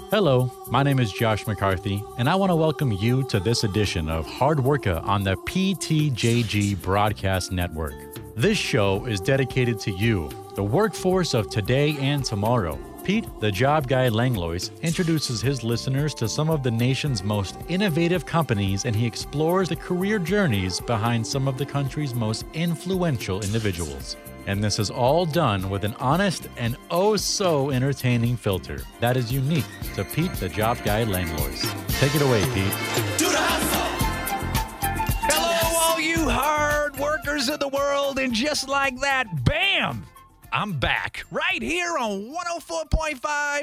Hello, my name is Josh McCarthy, and I want to welcome you to this edition of Hard Worker on the PTJG Broadcast Network. This show is dedicated to you, the workforce of today and tomorrow. Pete, the job guy Langlois, introduces his listeners to some of the nation's most innovative companies, and he explores the career journeys behind some of the country's most influential individuals. And this is all done with an honest and oh-so-entertaining filter that is unique to Pete, the job guy Langlois. Take it away, Pete. Do the hustle! Hello, all you hard workers of the world, and just like that, bam! I'm back, right here on 104.5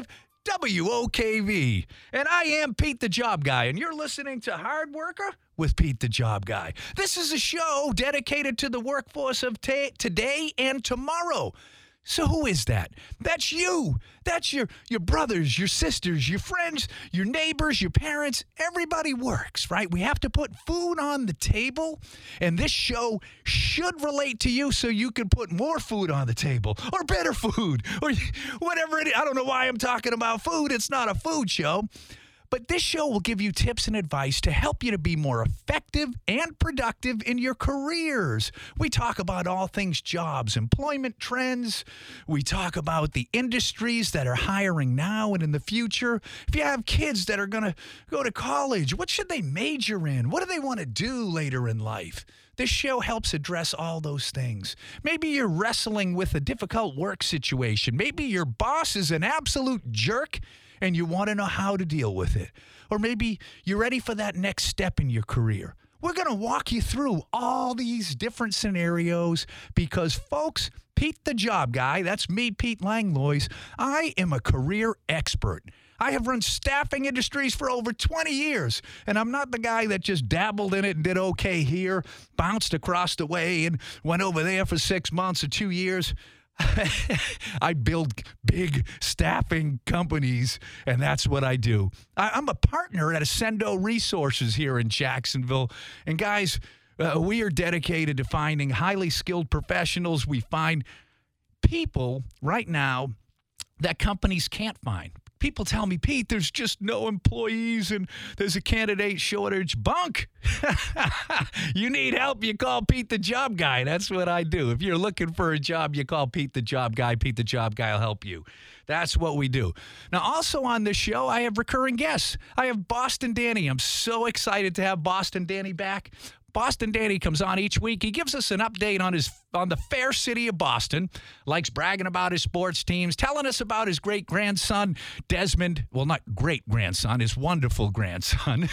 WOKV. And I am Pete the Job Guy, and you're listening to Hard Worker with Pete the Job Guy. This is a show dedicated to the workforce of today and tomorrow. So who is that? That's you. That's your brothers, your sisters, your friends, your neighbors, your parents. Everybody works, right? We have to put food on the table, and this show should relate to you so you can put more food on the table or better food or whatever it is. I don't know why I'm talking about food. It's not a food show. But this show will give you tips and advice to help you to be more effective and productive in your careers. We talk about all things jobs, employment trends. We talk about the industries that are hiring now and in the future. If you have kids that are going to go to college, what should they major in? What do they want to do later in life? This show helps address all those things. Maybe you're wrestling with a difficult work situation. Maybe your boss is an absolute jerk and you want to know how to deal with it. Or maybe you're ready for that next step in your career. We're going to walk you through all these different scenarios because, folks, Pete the Job Guy, that's me, Pete Langlois, I am a career expert. I have run staffing industries for over 20 years, and I'm not the guy that just dabbled in it and did okay here, bounced across the way, and went over there for 6 months or 2 years. I build big staffing companies, and that's what I do. I'm a partner at Ascendo Resources here in Jacksonville. And guys, we are dedicated to finding highly skilled professionals. We find people right now that companies can't find. People tell me, Pete, there's just no employees and there's a candidate shortage. Bunk! You need help, you call Pete the Job Guy. That's what I do. If you're looking for a job, you call Pete the Job Guy. Pete the Job Guy will help you. That's what we do. Now, also on this show, I have recurring guests. I have Boston Danny. I'm so excited to have Boston Danny back. Boston Danny comes on each week. He gives us an update on the fair city of Boston, likes bragging about his sports teams, telling us about his great-grandson, Desmond. Well, not great-grandson, his wonderful grandson.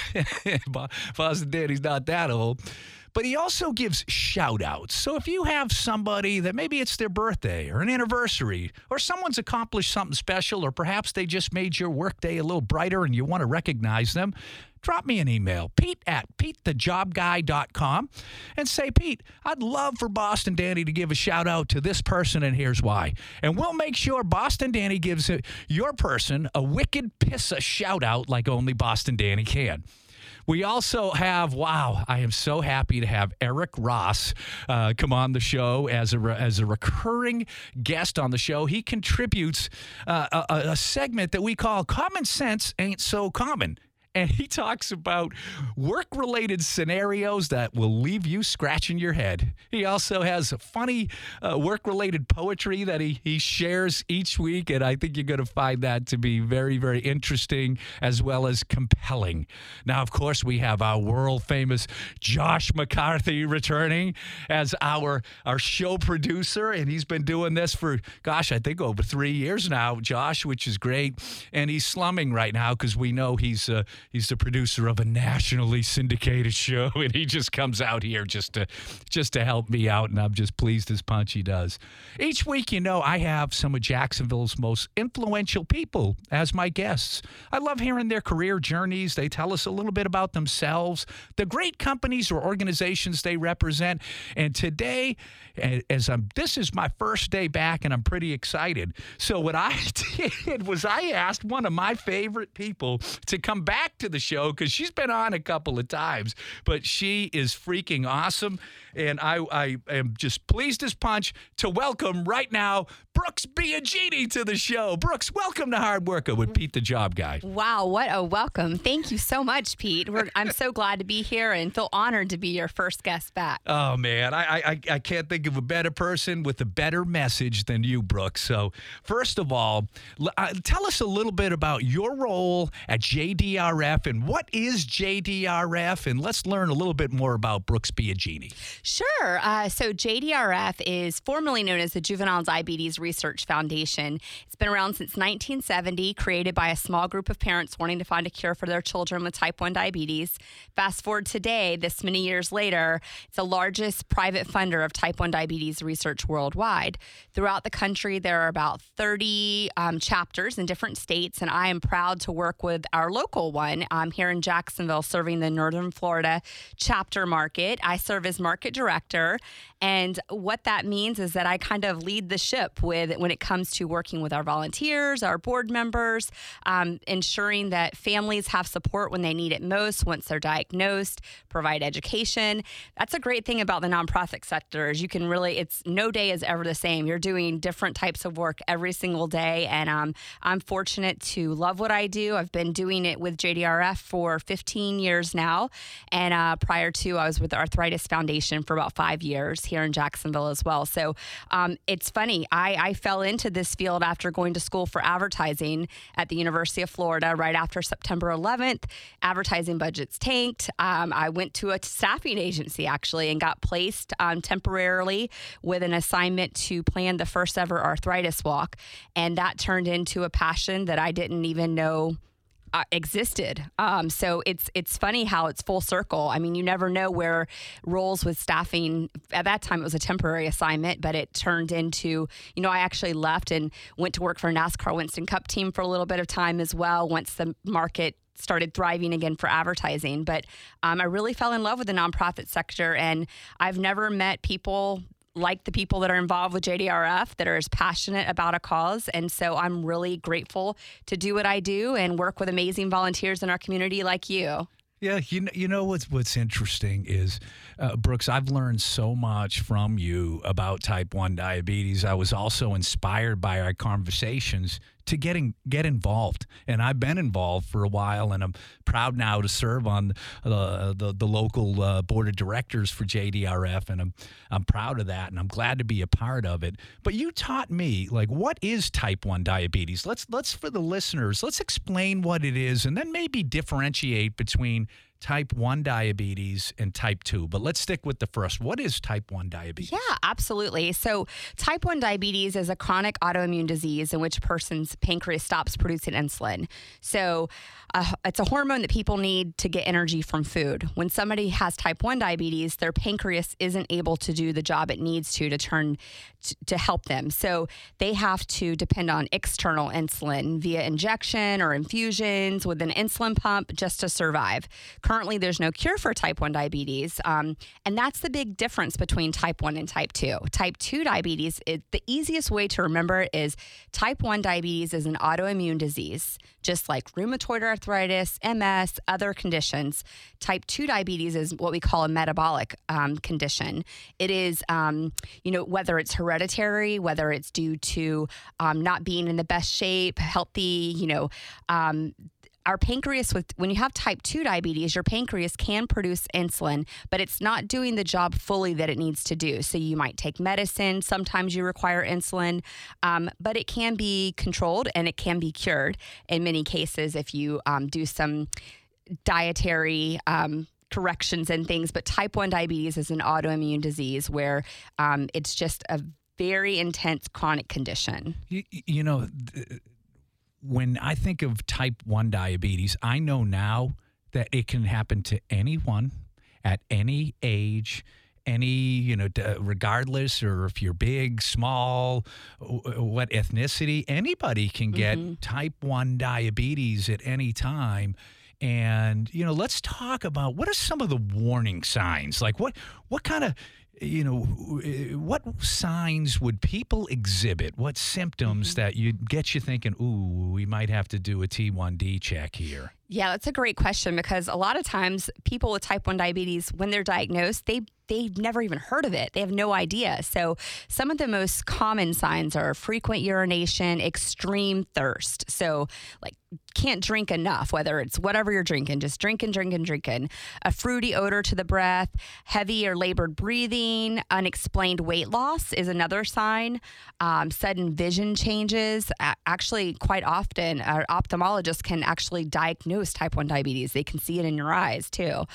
Boston Danny's not that old. But he also gives shout-outs. So if you have somebody that maybe it's their birthday or an anniversary or someone's accomplished something special or perhaps they just made your workday a little brighter and you want to recognize them, drop me an email, pete@petethejobguy.com, and say, Pete, I'd love for Boston Danny to give a shout-out to this person, and here's why. And we'll make sure Boston Danny gives your person a wicked pissa shout-out like only Boston Danny can. We also have, I am so happy to have Eric Ross come on the show as a recurring guest on the show. He contributes a segment that we call Common Sense Ain't So Common. And he talks about work-related scenarios that will leave you scratching your head. He also has funny work-related poetry that he shares each week, and I think you're going to find that to be very, very interesting as well as compelling. Now, of course, we have our world-famous Josh McCarthy returning as our show producer, and he's been doing this for, I think over 3 years now, Josh, which is great. And he's slumming right now because we know he's the producer of a nationally syndicated show, and he just comes out here just to help me out, and I'm just pleased as punch he does. Each week, I have some of Jacksonville's most influential people as my guests. I love hearing their career journeys. They tell us a little bit about themselves, the great companies or organizations they represent. And today, this is my first day back, and I'm pretty excited. So what I did was I asked one of my favorite people to come back back to the show because she's been on a couple of times, but she is freaking awesome. And I am just pleased as punch to welcome right now Brooks Biagini to the show. Brooks, welcome to Hard Worker with Pete the Job Guy. Wow, what a welcome. Thank you so much, Pete. I'm so glad to be here and feel honored to be your first guest back. Oh, man, I can't think of a better person with a better message than you, Brooks. So first of all, tell us a little bit about your role at JDRF and what is JDRF, and let's learn a little bit more about Brooks Biagini. Sure. So JDRF is formerly known as the Juvenile Diabetes Research Foundation. It's been around since 1970, created by a small group of parents wanting to find a cure for their children with type 1 diabetes. Fast forward today, this many years later, it's the largest private funder of type 1 diabetes research worldwide. Throughout the country, there are about 30 chapters in different states, and I am proud to work with our local one here in Jacksonville, serving the Northern Florida chapter market. I serve as market director, and what that means is that I kind of lead the ship when it comes to working with our volunteers, our board members, ensuring that families have support when they need it most once they're diagnosed, provide education. That's a great thing about the nonprofit sector is you can really, it's no day is ever the same. You're doing different types of work every single day, and I'm fortunate to love what I do. I've been doing it with JDRF for 15 years now, and prior to, I was with the Arthritis Foundation for about 5 years here in Jacksonville as well. So it's funny. I fell into this field after going to school for advertising at the University of Florida right after September 11th. Advertising budgets tanked. I went to a staffing agency actually and got placed temporarily with an assignment to plan the first ever arthritis walk. And that turned into a passion that I didn't even know existed. So it's funny how it's full circle. I mean, you never know where roles with staffing, at that time it was a temporary assignment, but it turned into, I actually left and went to work for a NASCAR Winston Cup team for a little bit of time as well once the market started thriving again for advertising. But I really fell in love with the nonprofit sector, and I've never met people like the people that are involved with JDRF that are as passionate about a cause. And so I'm really grateful to do what I do and work with amazing volunteers in our community like you. Yeah, you know what's interesting is, Brooks, I've learned so much from you about type 1 diabetes. I was also inspired by our conversations to get involved. And I've been involved for a while, and I'm proud now to serve on the local board of directors for JDRF, and I'm proud of that, and I'm glad to be a part of it. But you taught me, what is type 1 diabetes? Let's for the listeners, let's explain what it is, and then maybe differentiate between type 1 diabetes and type 2. But let's stick with the first. What is type 1 diabetes? Yeah, absolutely. So type 1 diabetes is a chronic autoimmune disease in which a person's pancreas stops producing insulin. So it's a hormone that people need to get energy from food. When somebody has type 1 diabetes, their pancreas isn't able to do the job it needs to help them. So they have to depend on external insulin via injection or infusions with an insulin pump just to survive. Currently, there's no cure for type 1 diabetes, and that's the big difference between type 1 and type 2. Type 2 diabetes, the easiest way to remember is type 1 diabetes is an autoimmune disease, just like rheumatoid arthritis, MS, other conditions. Type 2 diabetes is what we call a metabolic condition. It is, whether it's hereditary, whether it's due to not being in the best shape, healthy, our pancreas, when you have type 2 diabetes, your pancreas can produce insulin, but it's not doing the job fully that it needs to do. So you might take medicine. Sometimes you require insulin, but it can be controlled and it can be cured in many cases if you do some dietary corrections and things. But type 1 diabetes is an autoimmune disease where it's just a very intense chronic condition. When I think of type 1 diabetes, I know now that it can happen to anyone at any age, regardless, or if you're big, small, what ethnicity, anybody can get type 1 diabetes at any time. And, let's talk about what are some of the warning signs? Like what kind of, what signs would people exhibit? What symptoms that get you thinking, ooh, we might have to do a T1D check here? Yeah, that's a great question because a lot of times people with type 1 diabetes, when they're diagnosed, they've never even heard of it. They have no idea. So some of the most common signs are frequent urination, extreme thirst. So like can't drink enough, whether it's whatever you're drinking, just drinking. A fruity odor to the breath, heavy or labored breathing, unexplained weight loss is another sign. Sudden vision changes. Actually, quite often, our ophthalmologist can actually diagnose type 1 diabetes. They can see it in your eyes too.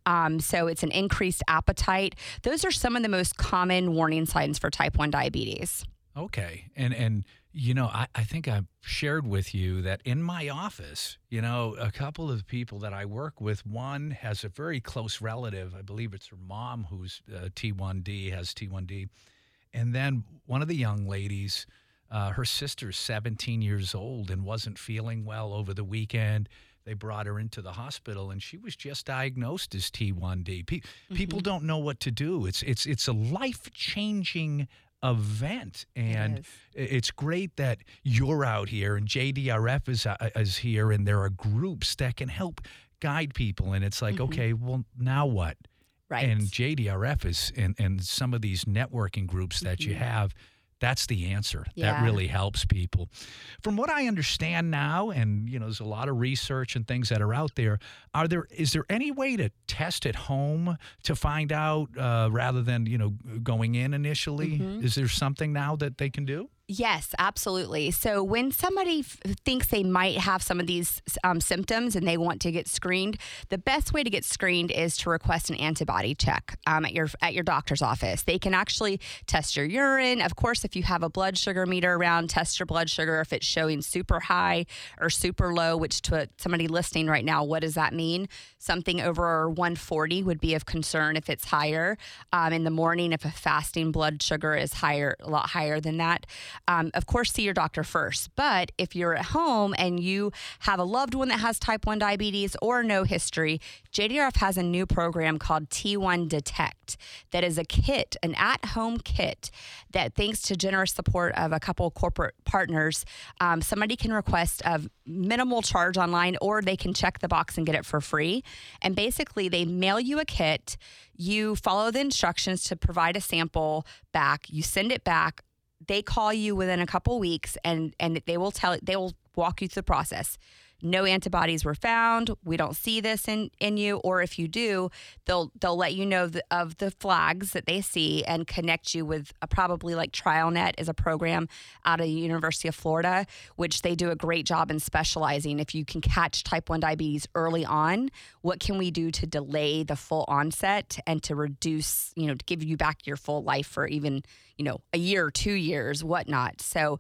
So it's an increased appetite. Those are some of the most common warning signs for type 1 diabetes. Okay. And you know, I think I've shared with you that in my office, you know, a couple of people that I work with, one has a very close relative. I believe it's her mom who's T1D, has T1D. And then one of the young ladies, her sister's 17 years old and wasn't feeling well over the weekend. They brought her into the hospital, and she was just diagnosed as T1D. People don't know what to do. It's a life-changing event, and it's great that you're out here, and JDRF is here, and there are groups that can help guide people. And it's like, okay, well, now what? Right. And JDRF is, and some of these networking groups that you have, that's the answer. Yeah. That really helps people. From what I understand now, and you know, there's a lot of research and things that are out there. Is there any way to test at home to find out rather than, you know, going in initially? Is there something now that they can do? Yes, absolutely. So when somebody thinks they might have some of these symptoms and they want to get screened, the best way to get screened is to request an antibody check at your doctor's office. They can actually test your urine. Of course, if you have a blood sugar meter around, test your blood sugar if it's showing super high or super low, which to somebody listening right now, what does that mean? Something over 140 would be of concern if it's higher. In the morning, if a fasting blood sugar is higher, a lot higher than that. Of course, see your doctor first. But if you're at home and you have a loved one that has type 1 diabetes or no history, JDRF has a new program called T1 Detect that is a kit, an at-home kit that, thanks to generous support of a couple corporate partners, somebody can request a minimal charge online, or they can check the box and get it for free. And basically, they mail you a kit. You follow the instructions to provide a sample back. You send it back. They call you within a couple weeks, and they will walk you through the process. No antibodies were found. We don't see this in you, or if you do, they'll let you know of the flags that they see and connect you with probably like TrialNet is a program out of the University of Florida, which they do a great job in specializing. If you can catch type 1 diabetes early on, what can we do to delay the full onset and to reduce, to give you back your full life for even, a year, 2 years, whatnot. So,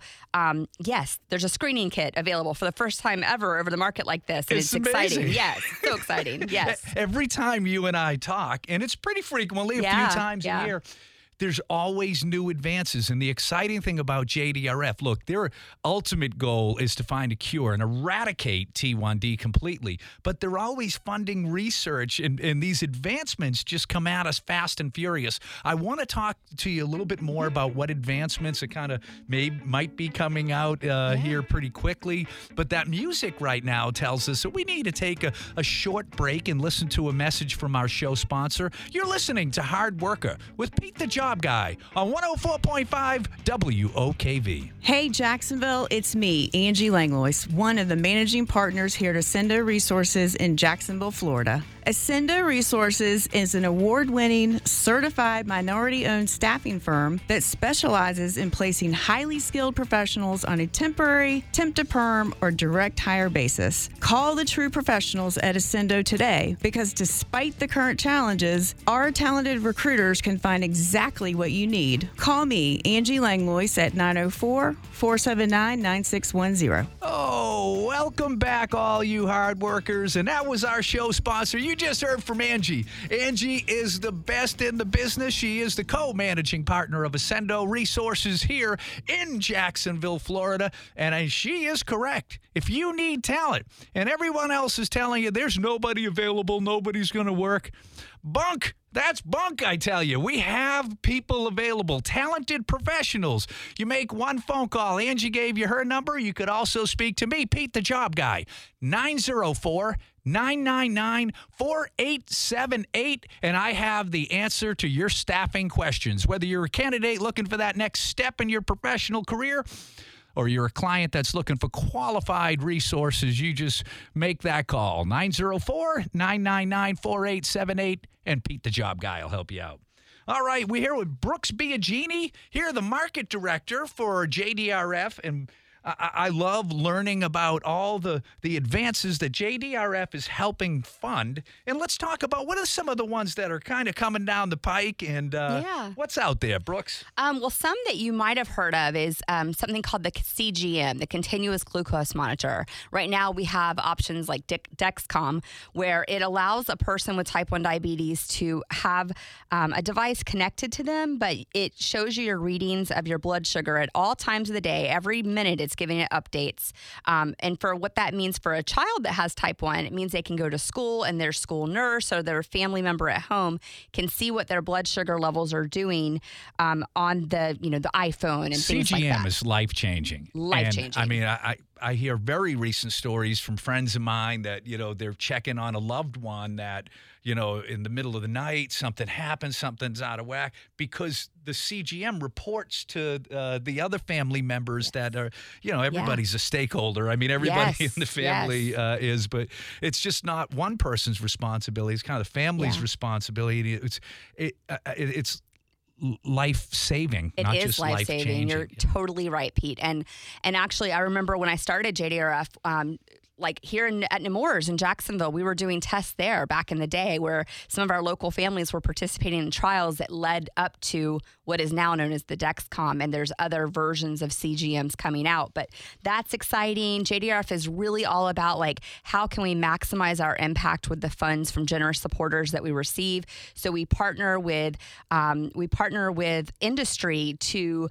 yes, there's a screening kit available for the first time ever over the market like this. And it's exciting. Amazing. Yes, so exciting. Yes. Every time you and I talk, and it's pretty frequently, a few times a year, there's always new advances. And the exciting thing about JDRF, look, their ultimate goal is to find a cure and eradicate T1D completely. But they're always funding research, and these advancements just come at us fast and furious. I want to talk to you a little bit more about what advancements that kind of might be coming out here pretty quickly. But that music right now tells us that we need to take a short break and listen to a message from our show sponsor. You're listening to Hard Worker with Pete the Job Guy on 104.5 WOKV. Hey, Jacksonville, it's me, Angie Langlois, one of the managing partners here at Ascendo Resources in Jacksonville, Florida. Ascendo Resources is an award-winning, certified minority-owned staffing firm that specializes in placing highly skilled professionals on a temporary, temp-to-perm, or direct hire basis. Call the true professionals at Ascendo today, because despite the current challenges, our talented recruiters can find exactly what you need. Call me, Angie Langlois, at 904-479-9610. Oh, welcome back, all you hard workers. And that was our show sponsor. You just heard from Angie. Angie is the best in the business. She is the co-managing partner of Ascendo Resources here in Jacksonville, Florida. And she is correct. If you need talent and everyone else is telling you there's nobody available, nobody's going to work, bunk. That's bunk, I tell you. We have people available, talented professionals. You make one phone call. Angie gave you her number. You could also speak to me, Pete the Job Guy, 904-999-4878, and I have the answer to your staffing questions. Whether you're a candidate looking for that next step in your professional career, or you're a client that's looking for qualified resources, you just make that call, 904-999-4878, and Pete the Job Guy will help you out. All right, we're here with Brooks Biagini, here the market director for JDRF, and I love learning about all the advances that JDRF is helping fund. And let's talk about what are some of the ones that are kind of coming down the pike and what's out there, Brooks? Well, some that you might have heard of is something called the CGM, the Continuous Glucose Monitor. Right now, we have options like Dexcom, where it allows a person with type 1 diabetes to have a device connected to them, but it shows you your readings of your blood sugar at all times of the day. Every minute, it's giving it updates. And for what that means for a child that has type 1, it means they can go to school and their school nurse or their family member at home can see what their blood sugar levels are doing on the iPhone and things like that. CGM is life-changing. Life-changing. I mean, I hear very recent stories from friends of mine that, they're checking on a loved one that, in the middle of the night, something happens, something's out of whack, because the CGM reports to the other family members that are, everybody's a stakeholder. I mean, everybody in the family is, but it's just not one person's responsibility. It's kind of the family's responsibility. It's life-saving, It not is just life-saving. life-changing. You're totally right, Pete. And actually, I remember when I started JDRF, like here at Nemours in Jacksonville, we were doing tests there back in the day where some of our local families were participating in trials that led up to what is now known as the Dexcom, and there's other versions of CGMs coming out. But that's exciting. JDRF is really all about how can we maximize our impact with the funds from generous supporters that we receive. So we partner with industry to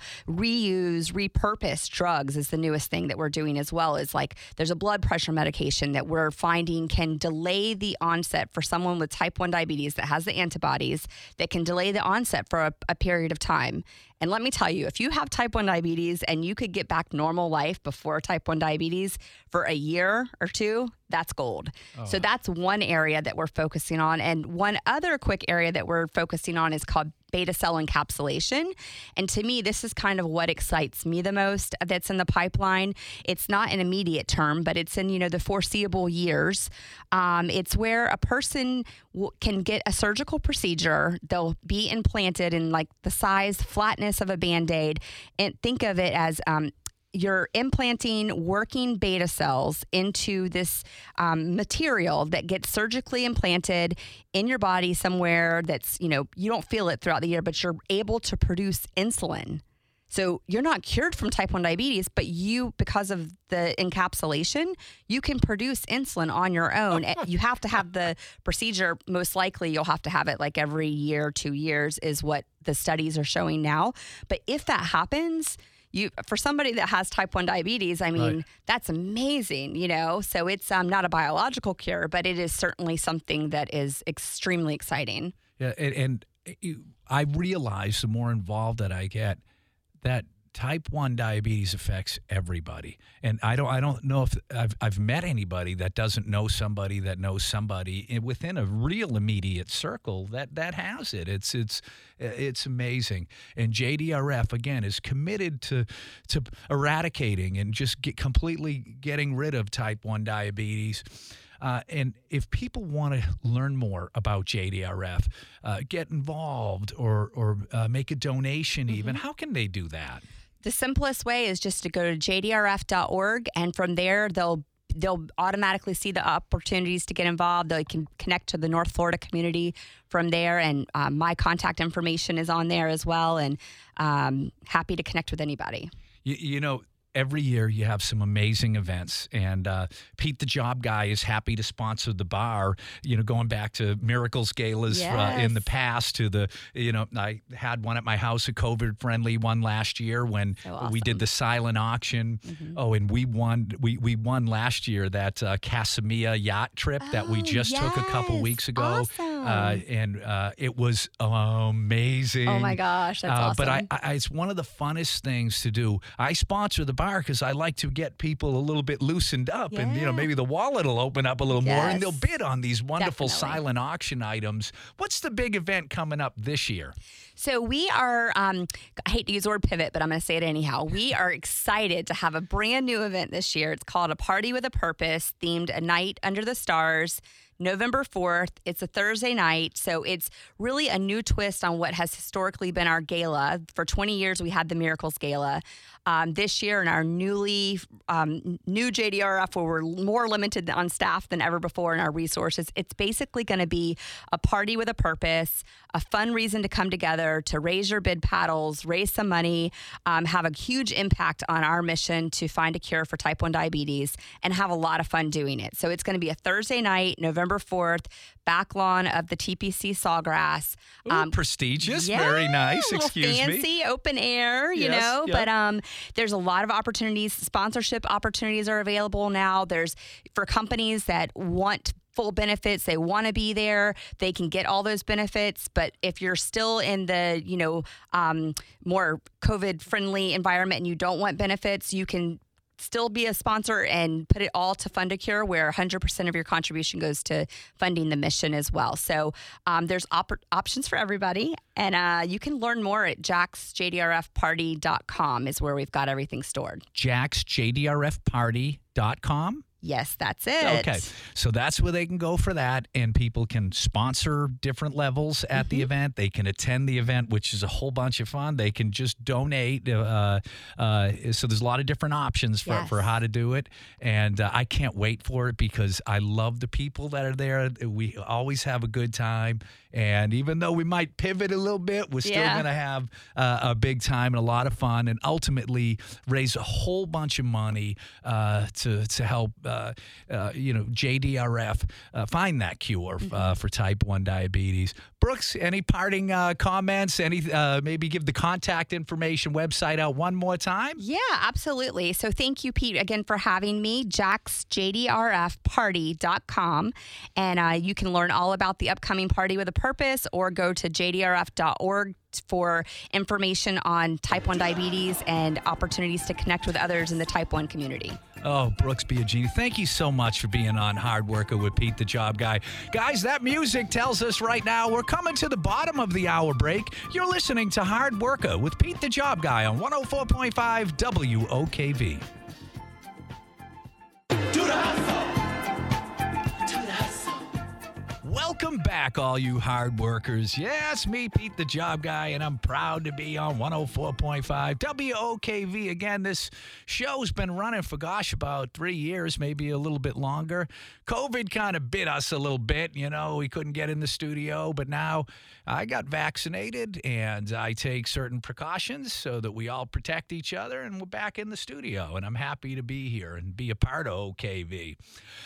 repurpose drugs is the newest thing that we're doing as well. Is there's a blood pressure medication that we're finding can delay the onset for someone with type 1 diabetes that has the antibodies that can delay the onset for a period of time. And let me tell you, if you have type 1 diabetes and you could get back normal life before type 1 diabetes for a year or two, that's gold. So that's one area that we're focusing on. And one other quick area that we're focusing on is called beta cell encapsulation. And to me, this is kind of what excites me the most that's in the pipeline. It's not an immediate term, but it's in, the foreseeable years. It's where a person can get a surgical procedure. They'll be implanted in the size, flatness of a Band-Aid. And think of it as you're implanting working beta cells into this material that gets surgically implanted in your body somewhere that's, you don't feel it throughout the year, but you're able to produce insulin. So you're not cured from type 1 diabetes, but because of the encapsulation, you can produce insulin on your own. You have to have the procedure. Most likely you'll have to have it every year, 2 years is what the studies are showing now. But if that happens, for somebody that has type 1 diabetes, that's amazing, So it's not a biological cure, but it is certainly something that is extremely exciting. Yeah, and I realize the more involved that I get, that type 1 diabetes affects everybody. And I don't know if I've met anybody that doesn't know somebody that knows somebody within a real immediate circle that has it. It's amazing. And JDRF, again, is committed to eradicating and just completely getting rid of type 1 diabetes. And if people want to learn more about JDRF, get involved or make a donation even, how can they do that? The simplest way is just to go to jdrf.org, and from there they'll automatically see the opportunities to get involved. They can connect to the North Florida community from there, and my contact information is on there as well, and happy to connect with anybody. Every year you have some amazing events, and Pete the Job Guy is happy to sponsor the bar, going back to Miracles Galas in the past to the, I had one at my house, a COVID-friendly one last year when we did the silent auction. And we won last year that Casamia yacht trip that we just took a couple weeks ago. Awesome. and it was amazing. Oh my gosh, that's awesome. But it's one of the funnest things to do. I sponsor the bar because I like to get people a little bit loosened up, and maybe the wallet will open up a little more, and they'll bid on these wonderful silent auction items. What's the big event coming up this year? So we are, I hate to use the word pivot, but I'm going to say it anyhow. We are excited to have a brand new event this year. It's called A Party with a Purpose, themed A Night Under the Stars, November 4th. It's a Thursday night, so it's really a new twist on what has historically been our gala. For 20 years, we had the Miracles Gala. This year, in our new JDRF, where we're more limited on staff than ever before in our resources, it's basically going to be a party with a purpose, a fun reason to come together, to raise your bid paddles, raise some money, have a huge impact on our mission to find a cure for type 1 diabetes, and have a lot of fun doing it. So it's going to be a Thursday night, November 4th, back lawn of the TPC Sawgrass. Prestigious, very nice. Excuse me. Fancy, open air, you know. Yep. But there's a lot of opportunities. Sponsorship opportunities are available now. There's for companies that want full benefits, they want to be there, they can get all those benefits. But if you're still in the more COVID friendly environment and you don't want benefits, you can still be a sponsor and put it all to Fund a Cure, where 100% of your contribution goes to funding the mission as well. So there's options for everybody. And you can learn more at jacksjdrfparty.com is where we've got everything stored. jacksjdrfparty.com? Yes, that's it. Okay. So that's where they can go for that, and people can sponsor different levels at the event. They can attend the event, which is a whole bunch of fun. They can just donate. So there's a lot of different options for how to do it. And I can't wait for it because I love the people that are there. We always have a good time. And even though we might pivot a little bit, we're still going to have a big time and a lot of fun, and ultimately raise a whole bunch of money to help JDRF find that cure for type 1 diabetes. Brooks, any parting comments? Maybe give the contact information website out one more time? Yeah, absolutely. So thank you, Pete, again for having me. jacksjdrfparty.com. And you can learn all about the upcoming Party with a Purpose, or go to jdrf.org for information on type 1 diabetes and opportunities to connect with others in the type 1 community. Oh, Brooks Biagini, thank you so much for being on Hard Worker with Pete the Job Guy. Guys, that music tells us right now we're coming to the bottom of the hour break. You're listening to Hard Worker with Pete the Job Guy on 104.5 WOKV. Do the hustle. Welcome back, all you hard workers. Yes, me, Pete the Job Guy, and I'm proud to be on 104.5 WOKV. Again, this show's been running for, about 3 years, maybe a little bit longer. COVID kind of bit us a little bit. We couldn't get in the studio, but now I got vaccinated, and I take certain precautions so that we all protect each other, and we're back in the studio, and I'm happy to be here and be a part of OKV.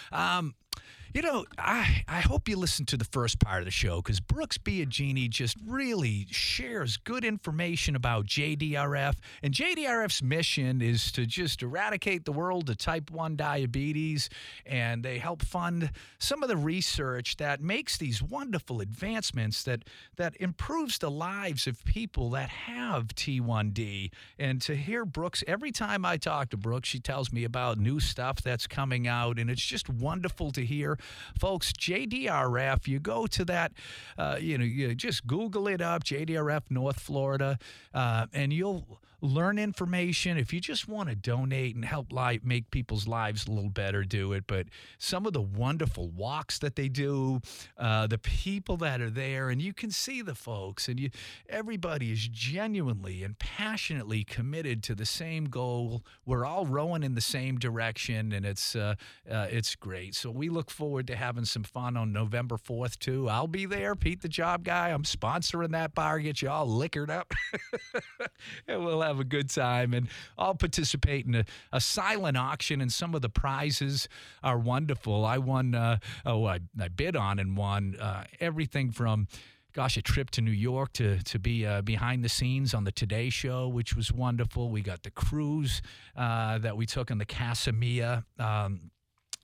I hope you listened to the first part of the show, because Brooks Biagini just really shares good information about JDRF. And JDRF's mission is to just eradicate the world of type 1 diabetes. And they help fund some of the research that makes these wonderful advancements that improves the lives of people that have T1D. And to hear Brooks, every time I talk to Brooks, she tells me about new stuff that's coming out. And it's just wonderful to hear. Folks, JDRF, you go to that, you just Google it up, JDRF North Florida, and you'll learn information. If you just want to donate and help make people's lives a little better, do it. But some of the wonderful walks that they do, the people that are there, and you can see the folks, and everybody is genuinely and passionately committed to the same goal. We're all rowing in the same direction, and it's great. So we look forward to having some fun on November 4th, too. I'll be there, Pete the Job Guy. I'm sponsoring that bar, get you all liquored up. And we'll have a good time, and I'll participate in a silent auction, and some of the prizes are wonderful. I won, I bid on and won everything from a trip to New York to be behind the scenes on the Today Show, which was wonderful. We got the cruise that we took on the Casamia.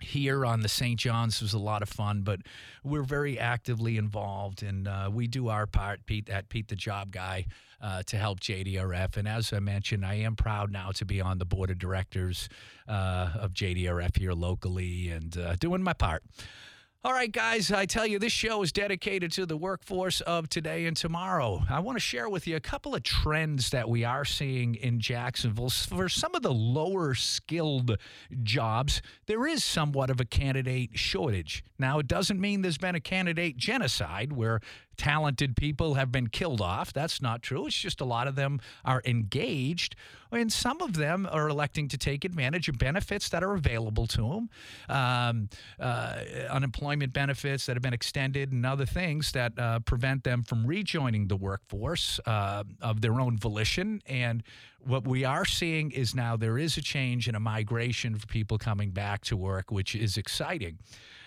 here on the St. John's was a lot of fun, but we're very actively involved, and we do our part, Pete the Job Guy, to help JDRF. And as I mentioned, I am proud now to be on the board of directors of JDRF here locally and doing my part. All right, guys, I tell you, this show is dedicated to the workforce of today and tomorrow. I want to share with you a couple of trends that we are seeing in Jacksonville. For some of the lower skilled jobs, there is somewhat of a candidate shortage. Now, it doesn't mean there's been a candidate genocide where talented people have been killed off. That's not true. It's just a lot of them are engaged, and some of them are electing to take advantage of benefits that are available to them, unemployment benefits that have been extended and other things that prevent them from rejoining the workforce of their own volition. And what we are seeing is now there is a change and a migration for people coming back to work, which is exciting.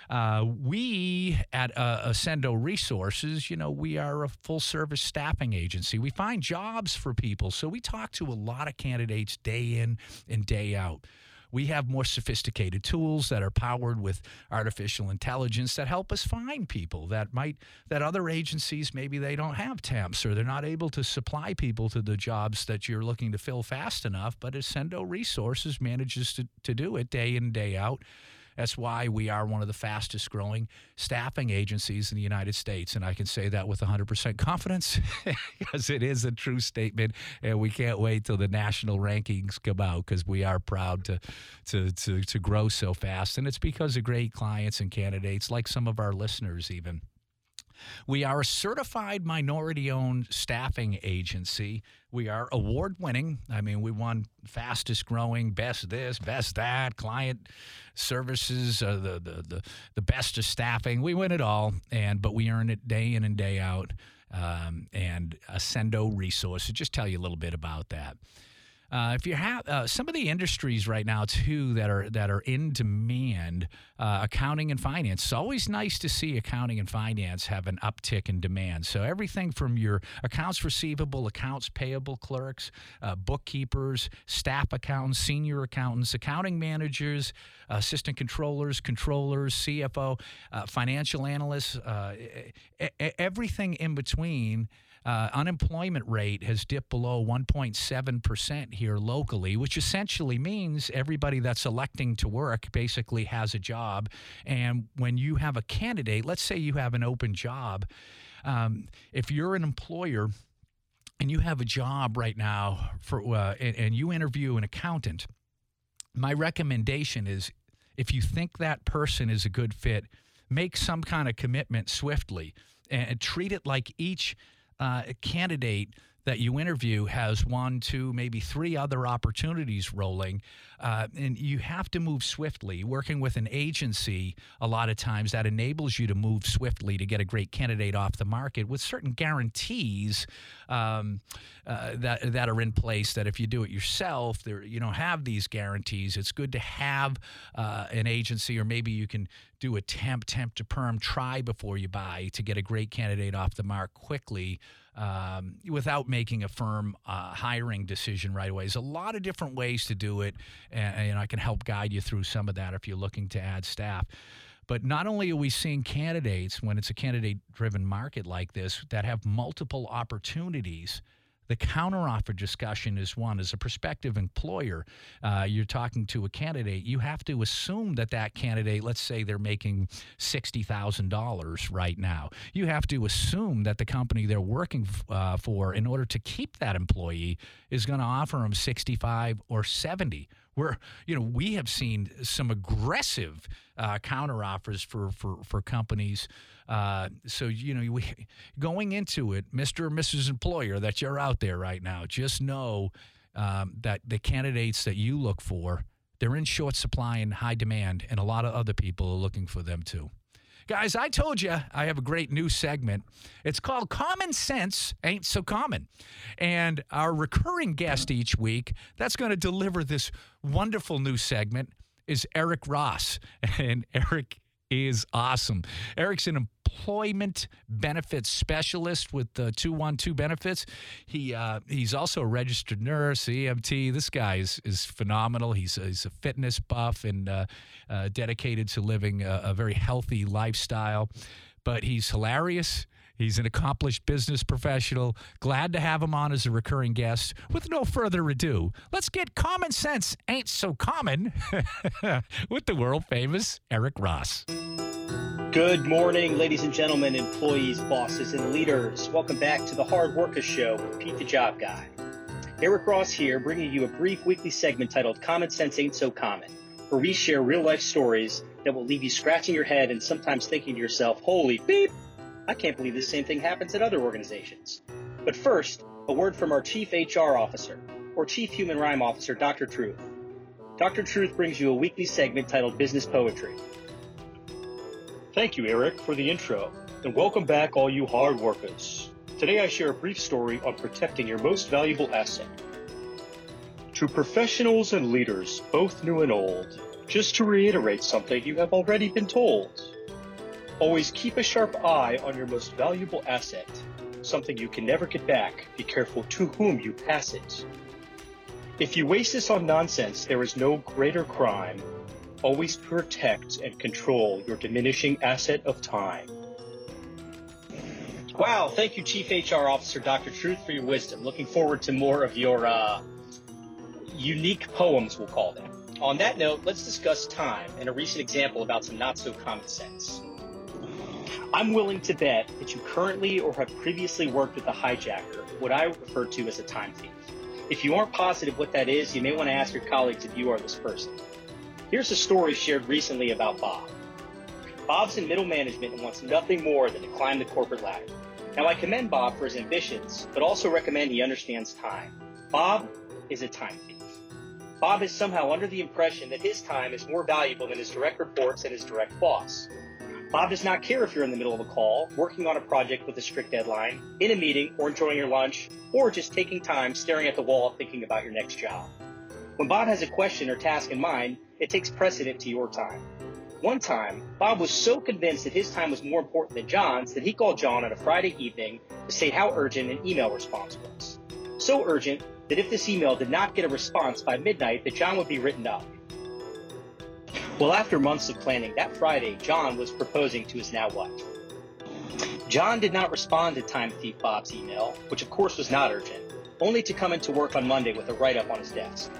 We at Ascendo Resources, we are a full-service staffing agency. We find jobs for people, so we talk to a lot of candidates day in and day out. We have more sophisticated tools that are powered with artificial intelligence that help us find people that other agencies, maybe they don't have temps or they're not able to supply people to the jobs that you're looking to fill fast enough, but Ascendo Resources manages to do it day in and day out. That's why we are one of the fastest growing staffing agencies in the United States. And I can say that with 100% confidence because it is a true statement. And we can't wait till the national rankings come out because we are proud to grow so fast. And it's because of great clients and candidates like some of our listeners even. We are a certified minority-owned staffing agency. We are award-winning. I mean, we won fastest growing, best this, best that, client services, the best of staffing. We win it all, but we earn it day in and day out. And Ascendo Resources, just tell you a little bit about that. If you have some of the industries right now too that are in demand, accounting and finance. It's always nice to see accounting and finance have an uptick in demand. So everything from your accounts receivable, accounts payable clerks, bookkeepers, staff accountants, senior accountants, accounting managers, assistant controllers, CFO, financial analysts, everything in between. Unemployment rate has dipped below 1.7% here locally, which essentially means everybody that's electing to work basically has a job. And when you have a candidate, let's say you have an open job, if you're an employer and you have a job right now and you interview an accountant, my recommendation is if you think that person is a good fit, make some kind of commitment swiftly and treat it like each a candidate that you interview has 1, 2, maybe 3 other opportunities rolling, and you have to move swiftly. Working with an agency, a lot of times that enables you to move swiftly to get a great candidate off the market with certain guarantees that are in place. That if you do it yourself, you don't have these guarantees. It's good to have an agency, or maybe you can do a temp to perm, try before you buy to get a great candidate off the mark quickly without making a firm hiring decision right away. There's a lot of different ways to do it, and I can help guide you through some of that if you're looking to add staff. But not only are we seeing candidates, when it's a candidate-driven market like this, that have multiple opportunities. The counteroffer discussion is one. As a prospective employer, you're talking to a candidate, you have to assume that candidate, let's say they're making $60,000 right now. You have to assume that the company they're working for, in order to keep that employee, is going to offer them 65 or 70. We have seen some aggressive counteroffers for companies. Going into it, Mr. or Mrs. Employer, that you're out there right now, just know that the candidates that you look for, they're in short supply and high demand, and a lot of other people are looking for them too. Guys, I told you I have a great new segment. It's called Common Sense Ain't So Common. And our recurring guest each week that's going to deliver this wonderful new segment is Eric Ross. And Eric is awesome. Eric's an employment benefits specialist with 212 Benefits. He's also a registered nurse, EMT. This guy is phenomenal. He's a fitness buff and dedicated to living a very healthy lifestyle. But he's hilarious. He's an accomplished business professional. Glad to have him on as a recurring guest. With no further ado, let's get Common Sense Ain't So Common with the world-famous Eric Ross. Good morning, ladies and gentlemen, employees, bosses, and leaders. Welcome back to the Hard Workers Show with Pete the Job Guy. Eric Ross here, bringing you a brief weekly segment titled Common Sense Ain't So Common, where we share real-life stories that will leave you scratching your head and sometimes thinking to yourself, holy beep, I can't believe this same thing happens at other organizations. But first, a word from our Chief HR Officer, or Chief Human Rhyme Officer, Dr. Truth. Dr. Truth brings you a weekly segment titled Business Poetry. Thank you, Eric, for the intro, and welcome back all you hard workers. Today I share a brief story on protecting your most valuable asset. To professionals and leaders, both new and old, just to reiterate something you have already been told. Always keep a sharp eye on your most valuable asset, something you can never get back. Be careful to whom you pass it. If you waste this on nonsense, there is no greater crime. Always protect and control your diminishing asset of time. Wow, thank you, Chief HR Officer Dr. Truth, for your wisdom. Looking forward to more of your unique poems, we'll call them. On that note, let's discuss time and a recent example about some not-so-common sense. I'm willing to bet that you currently or have previously worked with a hijacker, what I refer to as a time thief. If you aren't positive what that is, you may want to ask your colleagues if you are this person. Here's a story shared recently about Bob. Bob's in middle management and wants nothing more than to climb the corporate ladder. Now, I commend Bob for his ambitions, but also recommend he understands time. Bob is a time thief. Bob is somehow under the impression that his time is more valuable than his direct reports and his direct boss. Bob does not care if you're in the middle of a call, working on a project with a strict deadline, in a meeting, or enjoying your lunch, or just taking time staring at the wall thinking about your next job. When Bob has a question or task in mind, it takes precedent to your time. One time, Bob was so convinced that his time was more important than John's that he called John on a Friday evening to say how urgent an email response was. So urgent that if this email did not get a response by midnight, that John would be written up. Well, after months of planning, that Friday, John was proposing to his now wife. John did not respond to Time Thief Bob's email, which of course was not urgent, only to come into work on Monday with a write-up on his desk.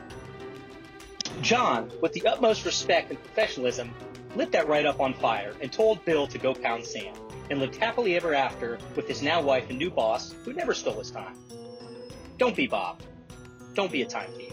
John, with the utmost respect and professionalism, lit that write-up on fire and told Bill to go pound sand, and lived happily ever after with his now wife and new boss, who never stole his time. Don't be Bob. Don't be a time thief.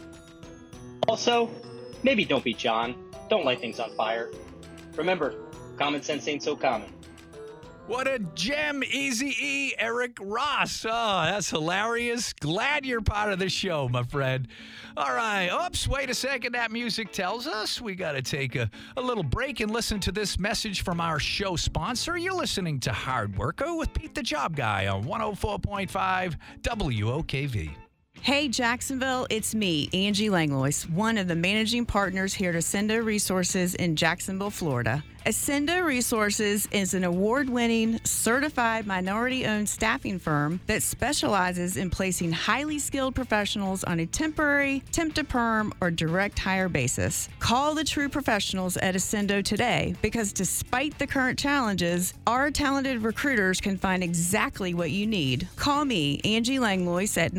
Also, maybe don't be John. Don't light things on fire. Remember, common sense ain't so common. What a gem, Eazy-E, Eric Ross. Oh, that's hilarious. Glad you're part of the show, my friend. All right. Oops, wait a second. That music tells us we got to take a little break and listen to this message from our show sponsor. You're listening to Hard Worker with Pete the Job Guy on 104.5 WOKV. Hey, Jacksonville, it's me, Angie Langlois, one of the managing partners here at Ascenda Resources in Jacksonville, Florida. Ascenda Resources is an award-winning, certified minority-owned staffing firm that specializes in placing highly skilled professionals on a temporary, temp-to-perm, or direct hire basis. Call the true professionals at Ascendo today because despite the current challenges, our talented recruiters can find exactly what you need. Call me, Angie Langlois, at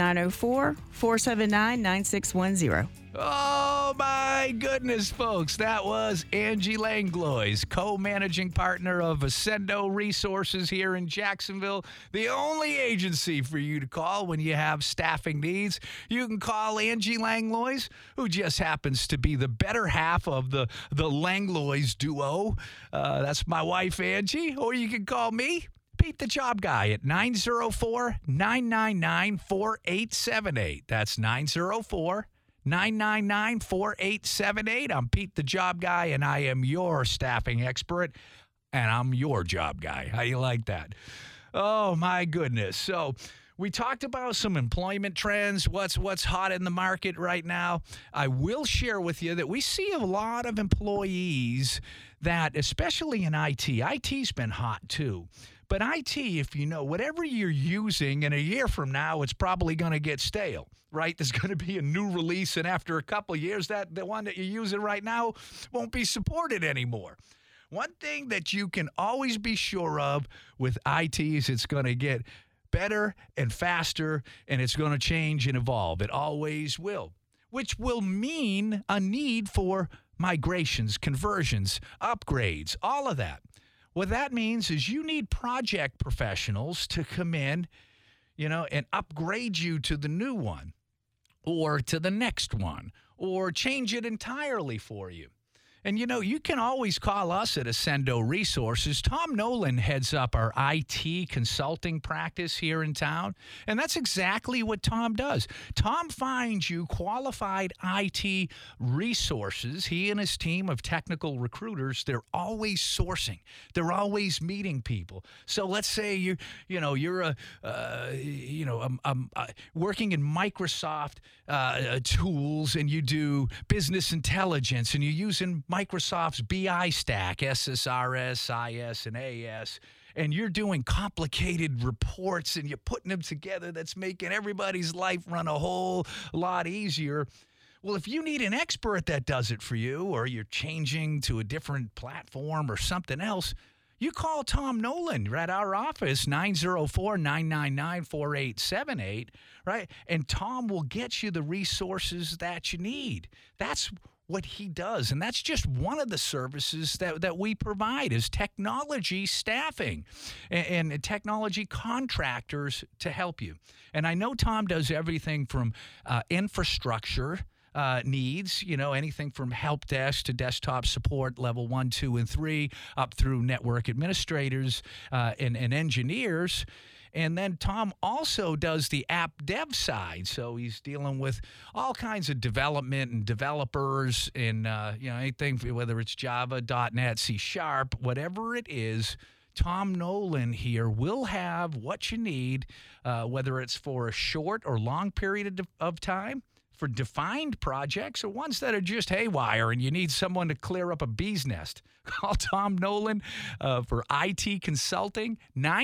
904-479-9610. Oh, my goodness, folks. That was Angie Langlois, co-managing partner of Ascendo Resources here in Jacksonville, the only agency for you to call when you have staffing needs. You can call Angie Langlois, who just happens to be the better half of the Langlois duo. That's my wife, Angie. Or you can call me, Pete the Job Guy, at 904-999-4878. That's 904-999-4878. I'm Pete the Job Guy, and I am your staffing expert, and I'm your job guy. How do you like that? Oh, my goodness. So We talked about some employment trends, what's hot in the market right now. I will share with you that we see a lot of employees that, especially in IT's been hot too. But IT, if you know, whatever you're using in a year from now, it's probably going to get stale, right? There's going to be a new release, and after a couple of years, the one that you're using right now won't be supported anymore. One thing that you can always be sure of with IT is it's going to get better and faster, and it's going to change and evolve. It always will, which will mean a need for migrations, conversions, upgrades, all of that. What that means is you need project professionals to come in, and upgrade you to the new one or to the next one or change it entirely for you. And, you can always call us at Ascendo Resources. Tom Nolan heads up our IT consulting practice here in town, and that's exactly what Tom does. Tom finds you qualified IT resources. He and his team of technical recruiters, they're always sourcing. They're always meeting people. So let's say you're working in Microsoft tools, and you do business intelligence, and you're using Microsoft's BI stack, SSRS, IS, and AS, and you're doing complicated reports, and you're putting them together that's making everybody's life run a whole lot easier. Well, if you need an expert that does it for you, or you're changing to a different platform or something else, you call Tom Nolan. You're at our office, 904-999-4878, right? And Tom will get you the resources that you need. That's what he does, and that's just one of the services that we provide is technology staffing and technology contractors to help you. And I know Tom does everything from infrastructure needs, anything from help desk to desktop support level 1, 2, and 3, up through network administrators and engineers. And then Tom also does the app dev side. So he's dealing with all kinds of development and developers and, anything, whether it's Java, .NET, C#, whatever it is. Tom Nolan here will have what you need, whether it's for a short or long period of time, for defined projects, or ones that are just haywire and you need someone to clear up a bee's nest. Call Tom Nolan for IT consulting.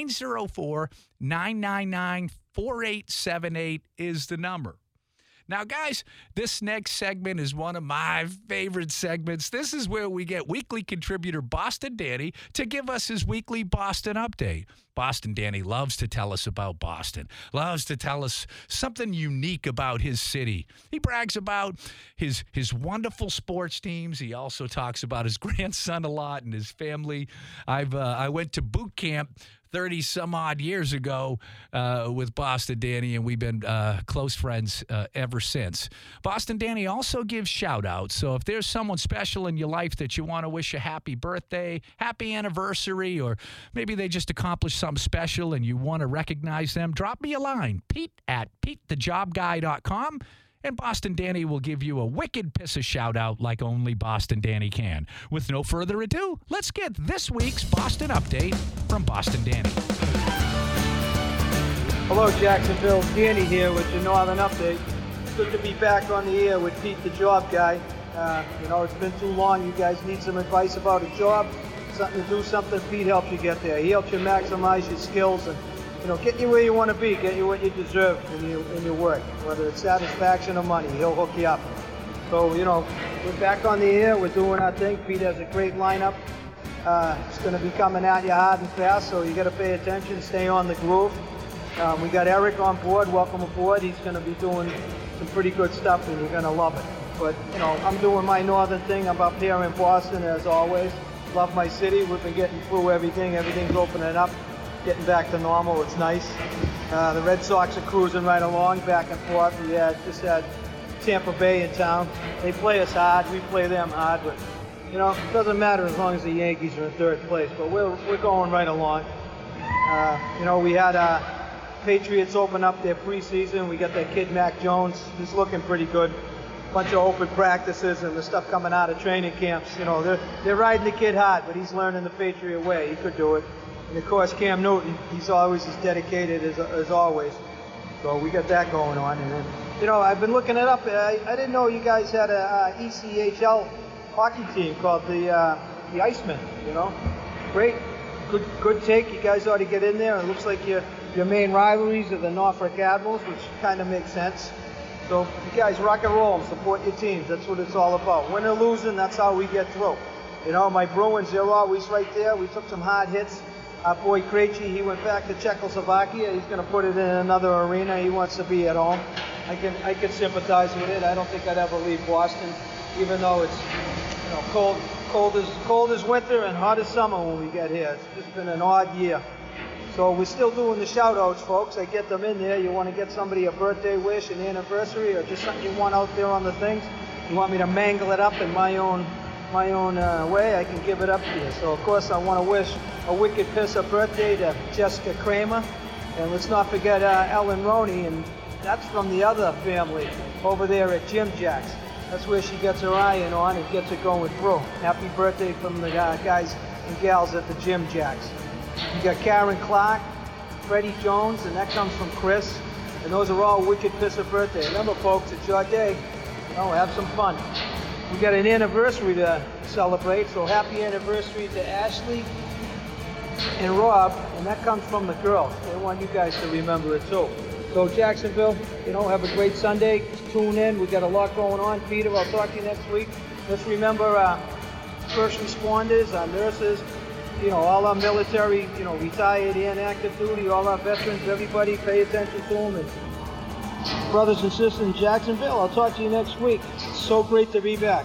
904-999-4878 is the number. Now, guys, this next segment is one of my favorite segments. This is where we get weekly contributor Boston Danny to give us his weekly Boston update. Boston Danny loves to tell us about Boston, loves to tell us something unique about his city. He brags about his wonderful sports teams. He also talks about his grandson a lot and his family. I went to boot camp 30-some-odd years ago with Boston Danny, and we've been close friends ever since. Boston Danny also gives shout-outs, so if there's someone special in your life that you want to wish a happy birthday, happy anniversary, or maybe they just accomplished something special and you want to recognize them, drop me a line, pete@petethejobguy.com. And Boston Danny will give you a wicked piss of shout-out like only Boston Danny can. With no further ado, let's get this week's Boston Update from Boston Danny. Hello, Jacksonville. Danny here with your Northern Update. Good to be back on the air with Pete the Job Guy. It's been too long. You guys need some advice about a job, something to do, something. Pete helps you get there. He helps you maximize your skills and get you where you want to be, get you what you deserve in your work, whether it's satisfaction or money. He'll hook you up. So, we're back on the air. We're doing our thing. Pete has a great lineup. It's going to be coming at you hard and fast, so you got to pay attention, stay on the groove. We got Eric on board. Welcome aboard. He's going to be doing some pretty good stuff, and you're going to love it. But, I'm doing my northern thing. I'm up here in Boston, as always. Love my city. We've been getting through everything. Everything's opening up. Getting back to normal, it's nice. The Red Sox are cruising right along, back and forth. We just had Tampa Bay in town. They play us hard, we play them hard, but it doesn't matter as long as the Yankees are in third place. But we're going right along. We had Patriots open up their preseason. We got that kid Mac Jones. He's looking pretty good. Bunch of open practices and the stuff coming out of training camps. They're riding the kid hard, but he's learning the Patriot way. He could do it. And of course, Cam Newton, he's always as dedicated as always. So we got that going on. And then, I've been looking it up. I didn't know you guys had a ECHL hockey team called the Icemen, Great. Good take. You guys ought to get in there. It looks like your main rivalries are the Norfolk Admirals, which kind of makes sense. So you guys rock and roll and support your teams. That's what it's all about. Win or losing, that's how we get through. My Bruins, they're always right there. We took some hard hits. Our boy Krejci, he went back to Czechoslovakia. He's going to put it in another arena. He wants to be at home. I can sympathize with it. I don't think I'd ever leave Boston, even though it's cold as winter and hot as summer when we get here. It's just been an odd year. So we're still doing the shout-outs, folks. I get them in there. You want to get somebody a birthday wish, an anniversary, or just something you want out there on the things. You want me to mangle it up in my own way, I can give it up to you. So, of course, I want to wish a wicked pisser birthday to Jessica Kramer. And let's not forget Ellen Roney, and that's from the other family over there at Jim Jack's. That's where she gets her iron on and gets it going through. Happy birthday from the guys and gals at the Jim Jacks. You got Karen Clark, Freddie Jones, and that comes from Chris. And those are all wicked pisser birthday. Remember, folks, it's your day. Have some fun. We got an anniversary to celebrate, so happy anniversary to Ashley and Rob, and that comes from the girls. They want you guys to remember it too. So Jacksonville, have a great Sunday. Tune in. We got a lot going on. Peter, I'll talk to you next week. Let's remember our first responders, our nurses, all our military, retired and active duty, all our veterans, everybody pay attention to them. And brothers and sisters in Jacksonville, I'll talk to you next week. It's so great to be back.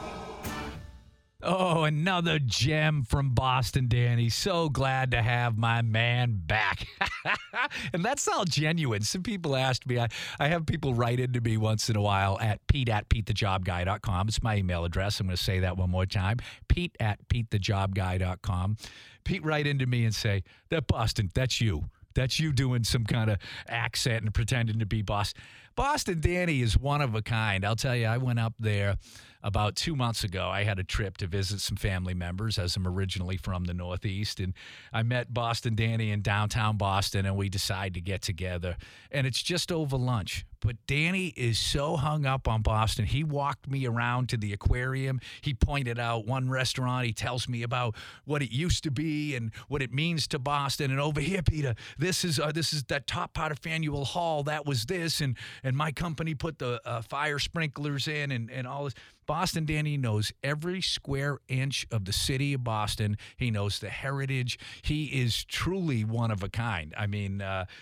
Oh, another gem from Boston, Danny. So glad to have my man back. And that's all genuine. Some people asked me, I have people write into me once in a while at pete@petethejobguy.com. It's my email address. I'm going to say that one more time, pete@petethejobguy.com. Pete write into me and say, that Boston, that's you. That's you doing some kind of accent and pretending to be Boston. Boston Danny is one of a kind. I'll tell you, I went up there about 2 months ago. I had a trip to visit some family members, as I'm originally from the Northeast, and I met Boston Danny in downtown Boston, and we decided to get together, and it's just over lunch. But Danny is so hung up on Boston. He walked me around to the aquarium. He pointed out one restaurant. He tells me about what it used to be and what it means to Boston. And over here, Peter, this is that top part of Faneuil Hall. That was this, and my company put the fire sprinklers in and all this. Boston Danny knows every square inch of the city of Boston. He knows the heritage. He is truly one of a kind. I mean,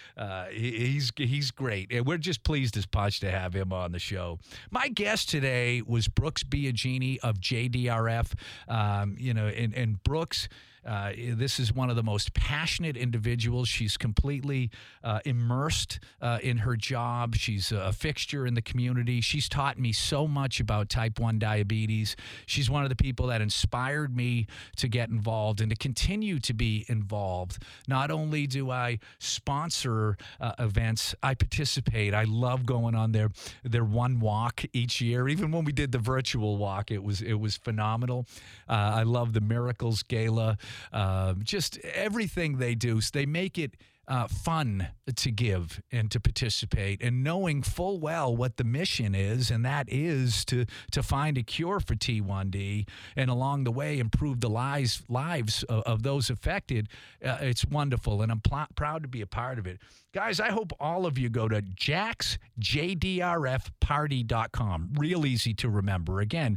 he's great. And we're just pleased as punch to have him on the show. My guest today was Brooks Biagini of JDRF. And Brooks, this is one of the most passionate individuals. She's completely immersed in her job. She's a fixture in the community. She's taught me so much about type 1 diabetes. She's one of the people that inspired me to get involved and to continue to be involved. Not only do I sponsor events, I participate. I love going on their one walk each year. Even when we did the virtual walk, it was phenomenal. I love the Miracles Gala. Just everything they do. So they make it fun to give and to participate, and knowing full well what the mission is, and that is to find a cure for T1D, and along the way improve the lives of those affected. It's wonderful, and I'm proud to be a part of it. Guys, I hope all of you go to jacksjdrfparty.com. Real easy to remember. Again,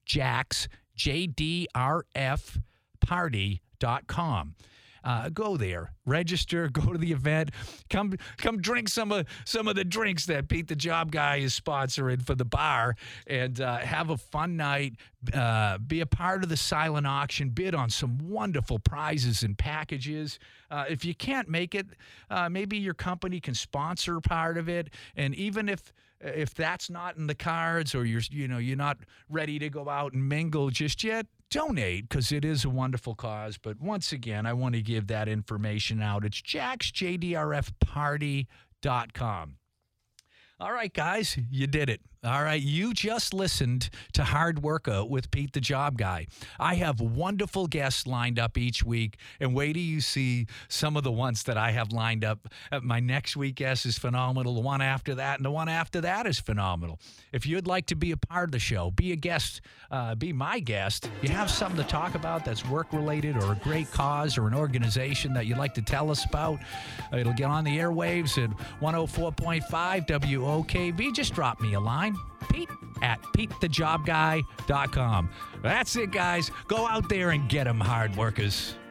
jacksjdrfparty.com. Go there, register, go to the event, come drink some of the drinks that Pete the Job Guy is sponsoring for the bar, and have a fun night. Be a part of the silent auction, bid on some wonderful prizes and packages. If you can't make it, maybe your company can sponsor part of it, and even if that's not in the cards, or you're not ready to go out and mingle just yet, donate, because it is a wonderful cause. But once again, I want to give that information out. It's jacksjdrfparty.com. All right, guys, you did it. All right, you just listened to Hard Worker with Pete the Job Guy. I have wonderful guests lined up each week, and wait till you see some of the ones that I have lined up. My next week guest is phenomenal. The one after that and the one after that is phenomenal. If you'd like to be a part of the show, be a guest, be my guest, you have something to talk about that's work-related or a great cause or an organization that you'd like to tell us about, it'll get on the airwaves at 104.5 WOKV. Just drop me a line. Pete at PeteTheJobGuy.com. That's it, guys. Go out there and get them, hard workers.